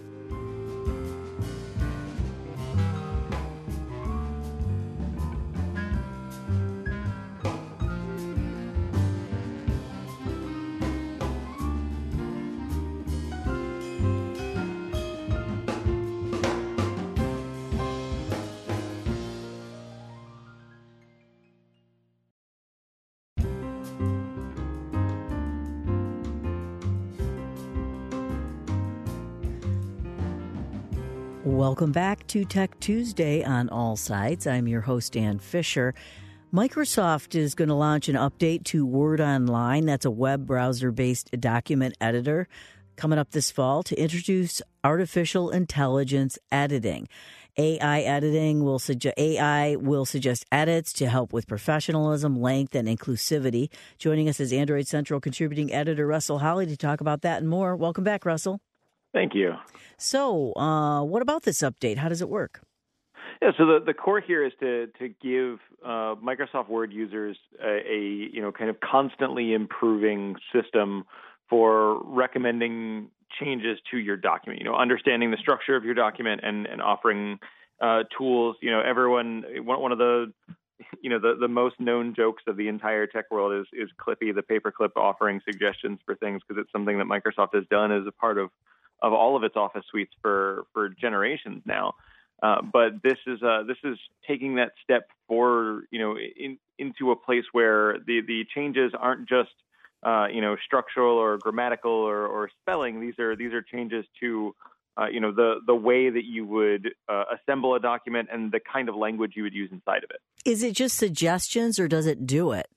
[SPEAKER 1] Welcome back to Tech Tuesday on All Sides. I'm your host, Ann Fisher. Microsoft is going to launch an update to Word Online. That's a web browser-based document editor coming up this fall to introduce artificial intelligence editing. A I editing will suggest A I will suggest edits to help with professionalism, length, and inclusivity. Joining us is Android Central contributing editor Russell Holly to talk about that and more. Welcome back, Russell.
[SPEAKER 8] Thank you.
[SPEAKER 1] So, uh, what about this update? How does it work?
[SPEAKER 8] Yeah, so the, the core here is to to give uh, Microsoft Word users a, a you know kind of constantly improving system for recommending changes to your document. You know, understanding the structure of your document and and offering uh, tools. You know, everyone one one of the you know the, the most known jokes of the entire tech world is is Clippy, the paperclip, offering suggestions for things because it's something that Microsoft has done as a part of. of all of its Office suites for, for generations now. Uh, but this is uh, this is taking that step for you know in, into a place where the, the changes aren't just uh, you know structural or grammatical or, or spelling. These are these are changes to uh, you know the the way that you would uh, assemble a document and the kind of language you would use inside of it.
[SPEAKER 1] Is it just suggestions or does it do it?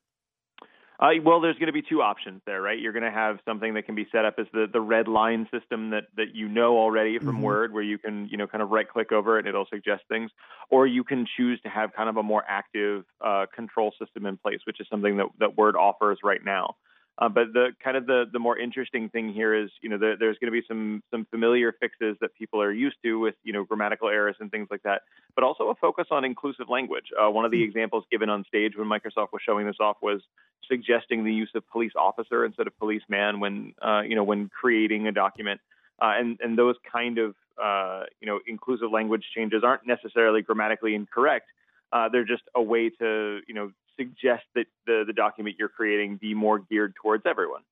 [SPEAKER 8] Uh, well, there's going to be two options there, right? You're going to have something that can be set up as the, the red line system that, that you know already from mm-hmm. Word, where you can, you know, kind of right-click over it and it'll suggest things. Or you can choose to have kind of a more active uh, control system in place, which is something that, that Word offers right now. Uh, but the kind of the, the more interesting thing here is, you know, the, there's going to be some some familiar fixes that people are used to with, you know, grammatical errors and things like that, but also a focus on inclusive language. Uh, one of the examples given on stage when Microsoft was showing this off was suggesting the use of police officer instead of policeman when, uh, you know, when creating a document. Uh, and, and those kind of, uh, you know, inclusive language changes aren't necessarily grammatically incorrect. Uh, they're just a way to, you know, suggest that the, the document you're creating be more geared towards everyone.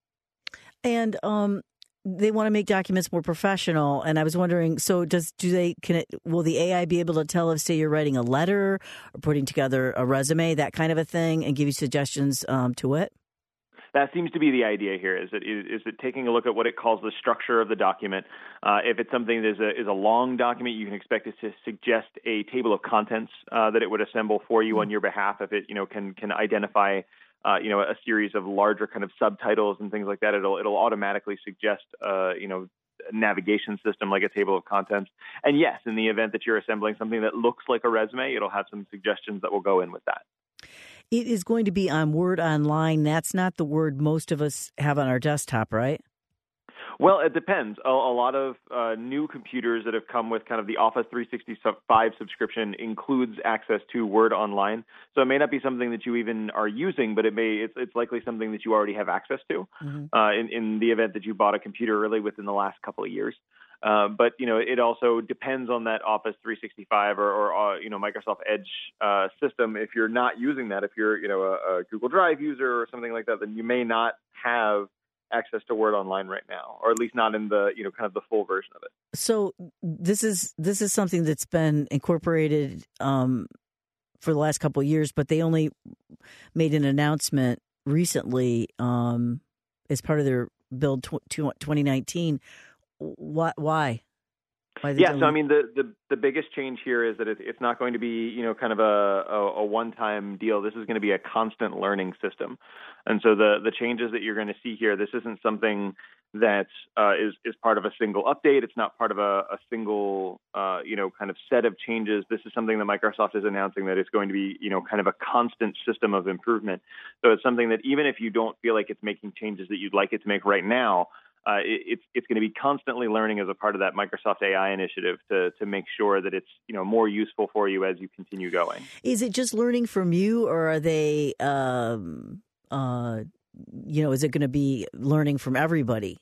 [SPEAKER 1] And um, they want to make documents more professional. And I was wondering, so does do they can it will the A I be able to tell if, say, you're writing a letter or putting together a resume, that kind of a thing, and give you suggestions um, to it?
[SPEAKER 8] That seems to be the idea here, is it, is it taking a look at what it calls the structure of the document. Uh, if it's something that is a, is a long document, you can expect it to suggest a table of contents uh, that it would assemble for you mm-hmm. on your behalf. If it you know can can identify uh, you know a series of larger kind of subtitles and things like that, it'll it'll automatically suggest uh, you know a navigation system like a table of contents. And yes, in the event that you're assembling something that looks like a resume, it'll have some suggestions that will go in with that.
[SPEAKER 1] It is going to be on Word Online. That's not the Word most of us have on our desktop, right?
[SPEAKER 8] Well, it depends. A, a lot of uh, new computers that have come with kind of the Office three sixty-five subscription includes access to Word Online. So it may not be something that you even are using, but it may it's, it's likely something that you already have access to mm-hmm. uh, in, in the event that you bought a computer really within the last couple of years. Uh, but, you know, it also depends on that Office three sixty-five or, or uh, you know, Microsoft Edge uh, system. If you're not using that, if you're, you know, a, a Google Drive user or something like that, then you may not have access to Word Online right now, or at least not in the, you know, kind of the full version of it.
[SPEAKER 1] So this is this is something that's been incorporated um, for the last couple of years, but they only made an announcement recently um, as part of their build twenty nineteen. Why? Why? Why
[SPEAKER 8] yeah, so I mean, the, the, the biggest change here is that it, it's not going to be, you know, kind of a, a, a one-time deal. This is going to be a constant learning system. And so the, the changes that you're going to see here, this isn't something that uh, is, is part of a single update. It's not part of a, a single, uh, you know, kind of set of changes. This is something that Microsoft is announcing that it's going to be, you know, kind of a constant system of improvement. So it's something that even if you don't feel like it's making changes that you'd like it to make right now, Uh, it, it's it's going to be constantly learning as a part of that Microsoft A I initiative to to make sure that it's, you know, more useful for you as you continue going.
[SPEAKER 1] Is it just learning from you, or are they, um, uh, you know, is it going to be learning from everybody?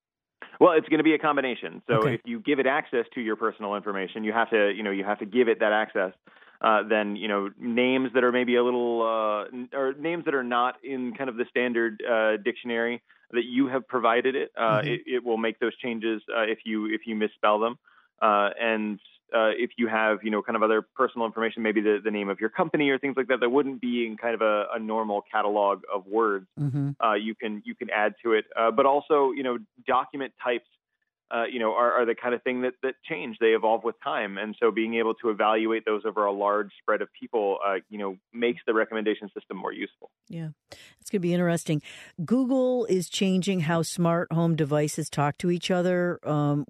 [SPEAKER 8] Well, it's going to be a combination. So
[SPEAKER 1] okay.
[SPEAKER 8] if you give it access to your personal information, you have to, you know, you have to give it that access. Uh, then, you know, names that are maybe a little, uh, or names that are not in kind of the standard uh, dictionary that you have provided it, uh, mm-hmm. it, it will make those changes uh, if you if you misspell them. Uh, and uh, if you have, you know, kind of other personal information, maybe the, the name of your company or things like that, that wouldn't be in kind of a, a normal catalog of words, mm-hmm. uh, you can you can add to it. Uh, but also, you know, document types. Uh, you know, are, are the kind of thing that, that change. They evolve with time. And so being able to evaluate those over a large spread of people, uh, you know, makes the recommendation system more useful.
[SPEAKER 1] Yeah, it's going to be interesting. Google is changing how smart home devices talk to each other. Um,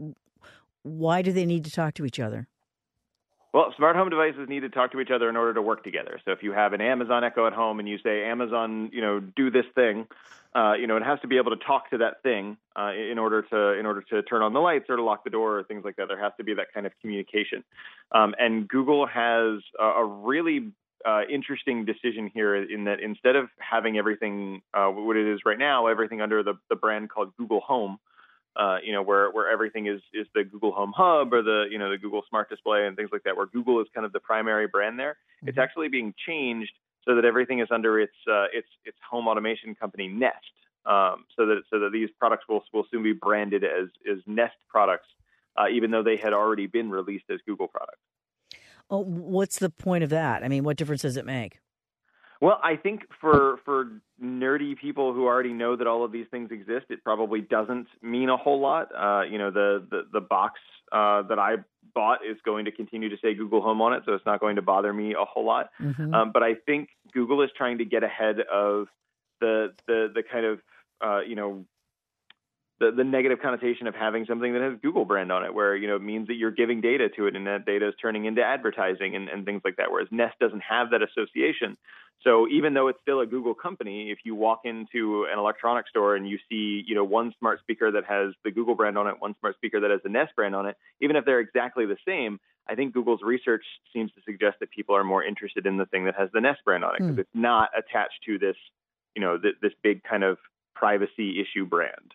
[SPEAKER 1] why do they need to talk to each other?
[SPEAKER 8] Well, smart home devices need to talk to each other in order to work together. So if you have an Amazon Echo at home and you say, Amazon, you know, do this thing, uh, you know, it has to be able to talk to that thing uh, in order to in order to turn on the lights or to lock the door or things like that. There has to be that kind of communication. Um, and Google has a, a really uh, interesting decision here in that instead of having everything, uh, what it is right now, everything under the, the brand called Google Home, Uh, you know, where, where everything is, is the Google Home Hub or the, you know, the Google Smart Display and things like that, where Google is kind of the primary brand there. Mm-hmm. It's actually being changed so that everything is under its uh, its its home automation company Nest, um, so that so that these products will will soon be branded as as Nest products, uh, even though they had already been released as Google products.
[SPEAKER 1] Oh, what's the point of that? I mean, what difference does it make?
[SPEAKER 8] Well, I think for for nerdy people who already know that all of these things exist, it probably doesn't mean a whole lot. Uh, you know, the the, the box uh, that I bought is going to continue to say Google Home on it, so it's not going to bother me a whole lot. Mm-hmm. Um, but I think Google is trying to get ahead of the the the kind of uh, you know. The, the negative connotation of having something that has Google brand on it, where, you know, it means that you're giving data to it and that data is turning into advertising and, and things like that, whereas Nest doesn't have that association. So even though it's still a Google company, if you walk into an electronics store and you see, you know, one smart speaker that has the Google brand on it, one smart speaker that has the Nest brand on it, even if they're exactly the same, I think Google's research seems to suggest that people are more interested in the thing that has the Nest brand on it because mm. it's not attached to this, you know, th- this big kind of privacy issue brand.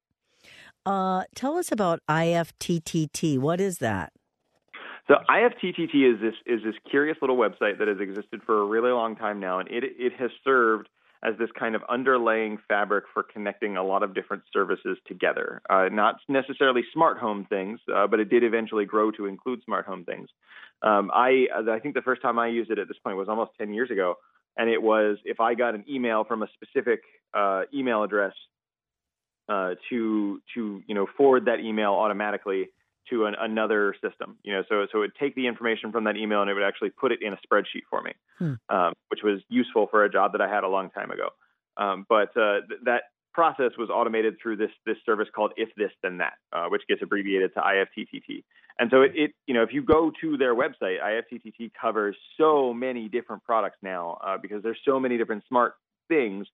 [SPEAKER 1] Uh, tell us about I F T T T. What is that?
[SPEAKER 8] So I F T T T is this is this curious little website that has existed for a really long time now, and it it has served as this kind of underlaying fabric for connecting a lot of different services together. Uh, not necessarily smart home things, uh, but it did eventually grow to include smart home things. Um, I I think the first time I used it at this point was almost ten years ago, and it was if I got an email from a specific uh, email address. Uh, to to you know forward that email automatically to an, another system, you know, so so it would take the information from that email and it would actually put it in a spreadsheet for me, hmm. um, which was useful for a job that I had a long time ago. Um, but uh, th- that process was automated through this this service called If This Then That, uh, which gets abbreviated to I F T T T. And so it, it you know if you go to their website, I F T T T covers so many different products now uh, because there's so many different smart things.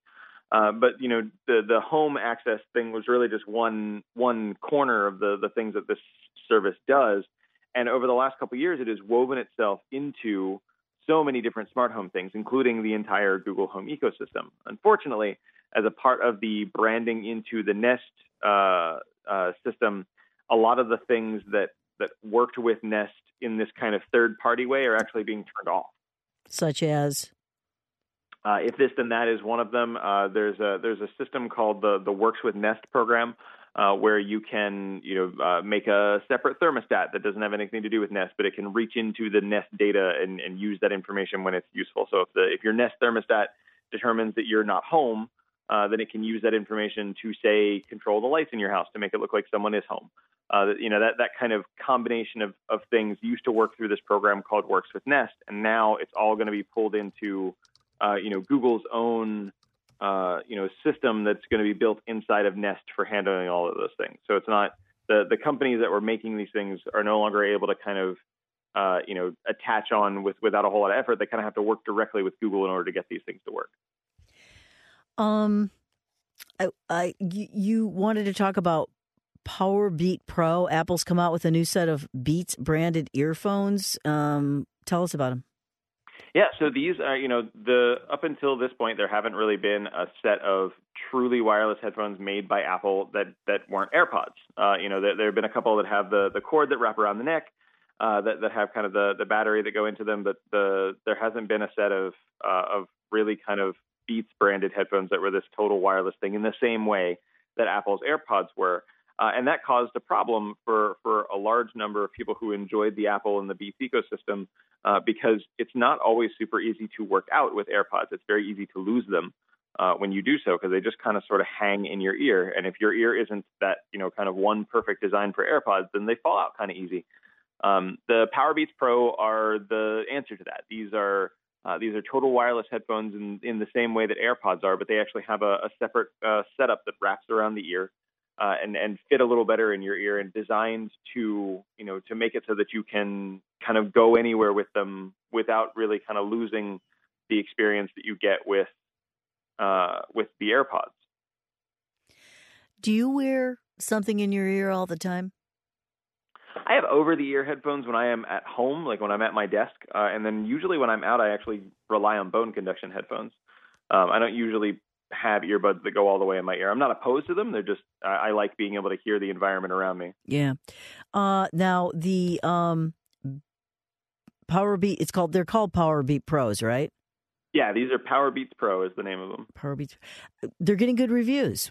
[SPEAKER 8] Uh, but you know, the the home access thing was really just one one corner of the the things that this service does. And over the last couple of years, it has woven itself into so many different smart home things, including the entire Google Home ecosystem. Unfortunately, as a part of the branding into the Nest uh, uh, system, a lot of the things that, that worked with Nest in this kind of third-party way are actually being turned off.
[SPEAKER 1] Such as?
[SPEAKER 8] Uh, if this then that is one of them. Uh, there's a there's a system called the the Works with Nest program, uh, where you can you know uh, make a separate thermostat that doesn't have anything to do with Nest, but it can reach into the Nest data and, and use that information when it's useful. So if the if your Nest thermostat determines that you're not home, uh, then it can use that information to say control the lights in your house to make it look like someone is home. Uh, you know that that kind of combination of of things used to work through this program called Works with Nest, and now it's all going to be pulled into Uh, you know, Google's own, uh, you know, system that's going to be built inside of Nest for handling all of those things. So it's not the the companies that were making these things are no longer able to kind of, uh, you know, attach on with without a whole lot of effort. They kind of have to work directly with Google in order to get these things to work.
[SPEAKER 1] Um, I, I you wanted to talk about Powerbeat Pro. Apple's come out with a new set of Beats branded earphones. Um, tell us about them.
[SPEAKER 8] Yeah, so these are, you know, the up until this point, there haven't really been a set of truly wireless headphones made by Apple that that weren't AirPods. Uh, you know, there, there have been a couple that have the, the cord that wrap around the neck, uh, that that have kind of the, the battery that go into them, but the there hasn't been a set of uh, of really kind of Beats branded headphones that were this total wireless thing in the same way that Apple's AirPods were. Uh, and that caused a problem for, for a large number of people who enjoyed the Apple and the Beats ecosystem, uh, because it's not always super easy to work out with AirPods. It's very easy to lose them uh, when you do so, because they just kind of sort of hang in your ear. And if your ear isn't that, you know, kind of one perfect design for AirPods, then they fall out kind of easy. Um, the Powerbeats Pro are the answer to that. These are uh, these are total wireless headphones in, in the same way that AirPods are, but they actually have a, a separate uh, setup that wraps around the ear. Uh, and, and fit a little better in your ear, and designed to, you know, to make it so that you can kind of go anywhere with them without really kind of losing the experience that you get with uh, with the AirPods.
[SPEAKER 1] Do you wear something in your ear all the time?
[SPEAKER 8] I have over-the-ear headphones when I am at home, like when I'm at my desk, uh, and then usually when I'm out, I actually rely on bone conduction headphones. Um, I don't usually have earbuds that go all the way in my ear. I'm not opposed to them. They're just, I, I like being able to hear the environment around me.
[SPEAKER 1] Yeah. Uh, now the um, Powerbeat, it's called, they're called Powerbeat Pros, right?
[SPEAKER 8] Yeah, these are Powerbeats Pro is the name of them.
[SPEAKER 1] Powerbeats. They're getting good reviews.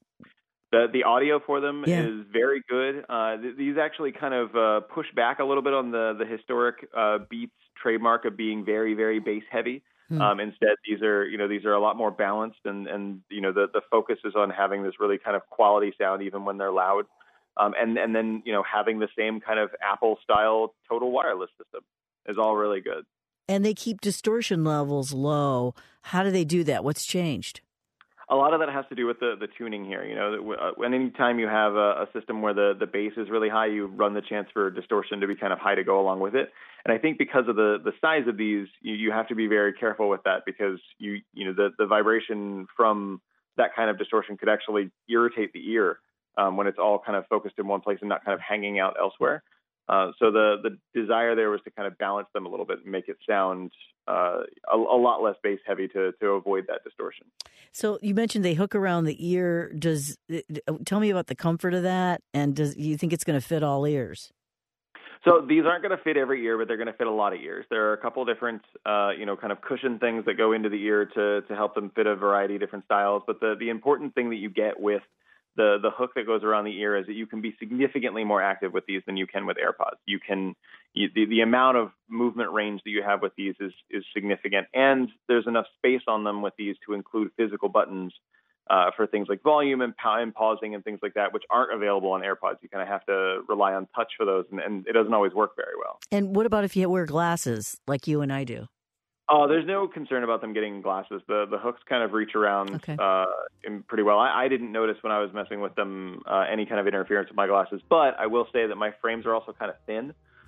[SPEAKER 8] The the audio for them
[SPEAKER 1] yeah.
[SPEAKER 8] is very good. Uh, th- these actually kind of uh, push back a little bit on the, the historic uh, Beats trademark of being very, very bass heavy. Um, instead, these are, you know, these are a lot more balanced, and, and you know, the, the focus is on having this really kind of quality sound even when they're loud, um, and and then you know having the same kind of Apple style total wireless system is all really good.
[SPEAKER 1] And they keep distortion levels low. How do they do that? What's changed?
[SPEAKER 8] A lot of that has to do with the, the tuning here. You know, uh, any time you have a, a system where the, the bass is really high, you run the chance for distortion to be kind of high to go along with it. And I think because of the, the size of these, you, you have to be very careful with that, because you you know the, the vibration from that kind of distortion could actually irritate the ear um, when it's all kind of focused in one place and not kind of hanging out elsewhere. Uh, so the the desire there was to kind of balance them a little bit and make it sound uh, a, a lot less bass heavy to to avoid that distortion.
[SPEAKER 1] So you mentioned they hook around the ear. Does tell me about the comfort of that, and does you think it's going to fit all ears?
[SPEAKER 8] So these aren't going to fit every ear, but they're going to fit a lot of ears. There are a couple different, uh, you know, kind of cushion things that go into the ear to to help them fit a variety of different styles. But the the important thing that you get with the the hook that goes around the ear is that you can be significantly more active with these than you can with AirPods. You can you, the the amount of movement range that you have with these is is significant, and there's enough space on them with these to include physical buttons uh, for things like volume and, pa- and pausing and things like that, which aren't available on AirPods. You kind of have to rely on touch for those, and, and it doesn't always work very well.
[SPEAKER 1] And what about if you wear glasses like you and I do?
[SPEAKER 8] Oh, there's no concern about them getting glasses. The the hooks kind of reach around
[SPEAKER 1] okay.
[SPEAKER 8] uh, in pretty well. I, I didn't notice when I was messing with them uh, any kind of interference with my glasses, but I will say that my frames are also kind of thin.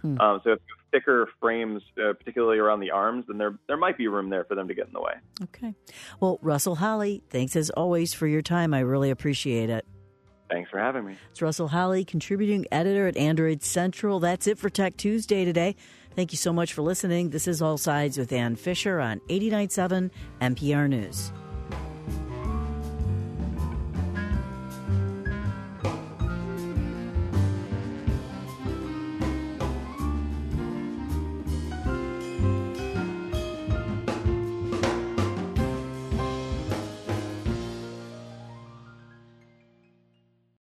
[SPEAKER 8] Hmm. Um, so if you have thicker frames, uh, particularly around the arms, then there there might be room there for them to get in the way.
[SPEAKER 1] Okay. Well, Russell Holly, thanks as always for your time. I really appreciate it.
[SPEAKER 8] Thanks for having me.
[SPEAKER 1] It's Russell Holly, contributing editor at Android Central. That's it for Tech Tuesday today. Thank you so much for listening. This is All Sides with Ann Fisher on eighty-nine point seven N P R News.